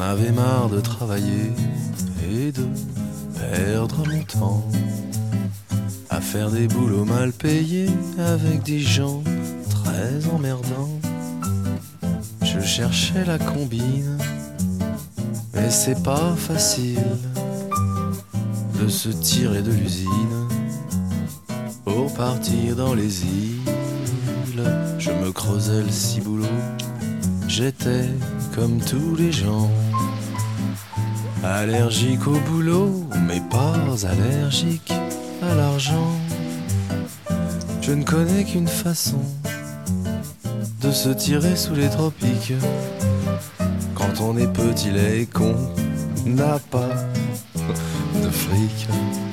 avais marre de travailler et de perdre mon temps à faire des boulots mal payés avec des gens très emmerdants. Je cherchais la combine, mais c'est pas facile de se tirer de l'usine pour partir dans les îles. Je me creusais le ciboulot, j'étais comme tous les gens, allergique au boulot, mais pas allergique à l'argent. Je ne connais qu'une façon de se tirer sous les tropiques. Quand on est petit, laid et qu'on n'a pas de fric.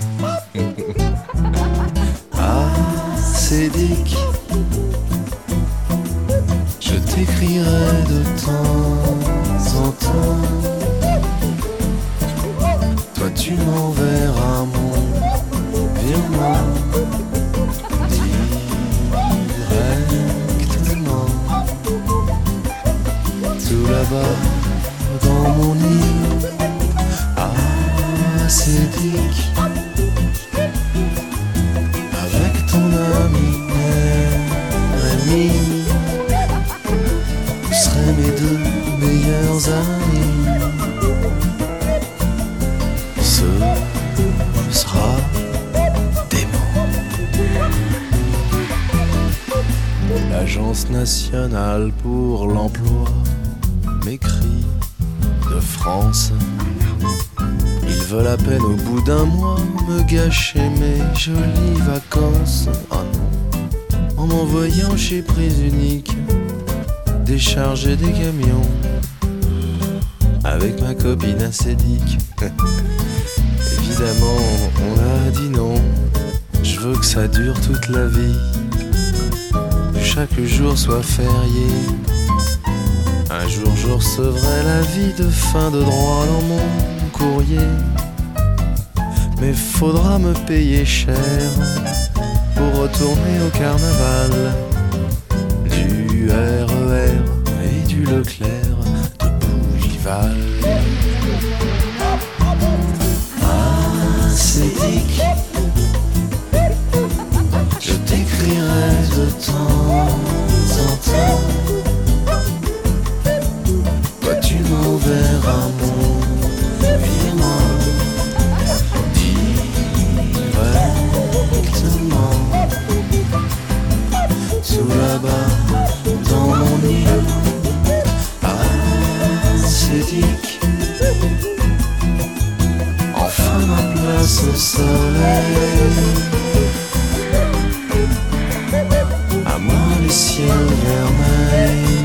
Ah, Cédric, je t'écrirai de temps en temps. Toi tu m'enverras mon virement directement. Tout là-bas dans mon île. Ah, Cédric, avec ton ami Rémi, vous serez mes deux meilleurs amis. Ce sera dément. L'Agence nationale pour l'emploi m'écrit de France. Ils veulent à peine au bout d'un mois me gâcher mes jolies vacances. Ah non, en m'envoyant chez Prise Unique décharger des camions avec ma copine Acédique. Évidemment, on a dit non. Je veux que ça dure toute la vie, que chaque jour soit férié. Un jour je recevrai l'avis de fin de droit dans mon courrier. Mais faudra me payer cher pour retourner au carnaval. Du RER et du Leclerc de Bougival. Ah, Cédric, je t'écrirai de temps en temps. Toi tu m'enverras mon virement directement. Tout là-bas dans mon île. Ah, Cédric, enfin ma place au soleil. À moi les ciels vermeils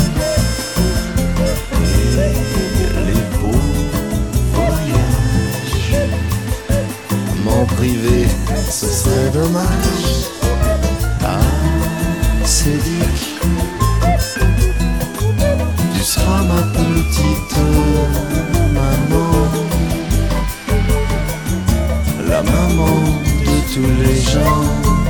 et les beaux voyages. M'en priver, ce serait dommage. Ah, Cédric, tu seras ma petite maman, la maman de tous les gens.